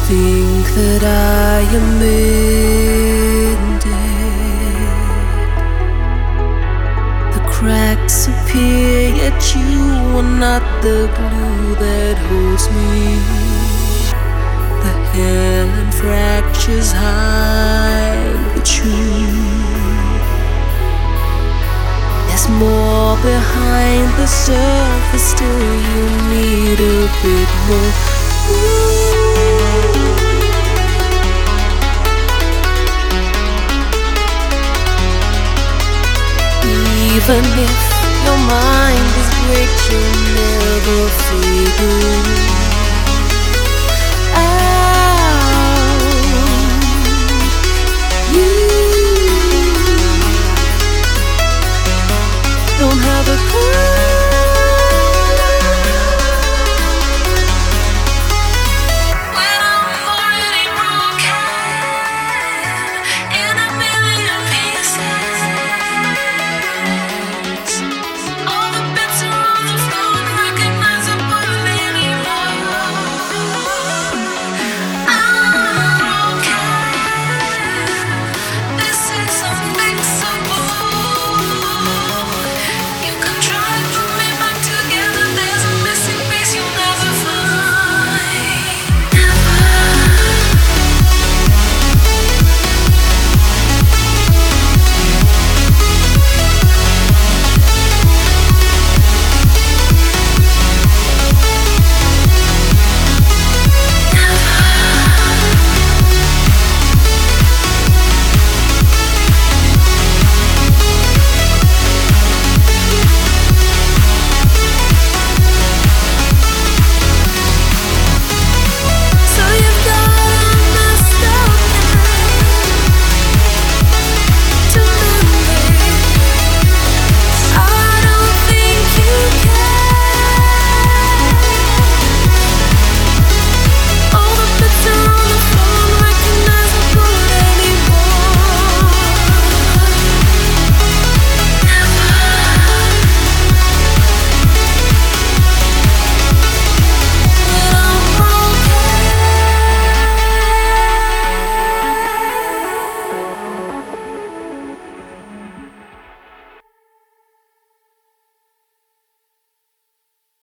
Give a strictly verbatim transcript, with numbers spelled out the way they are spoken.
think that I am mended. The cracks appear, yet you are not the glue that holds me. The hair and fractures hide the truth. There's more behind the surface, still you need a bit more. Even if your mind is great, you'll never figure it out.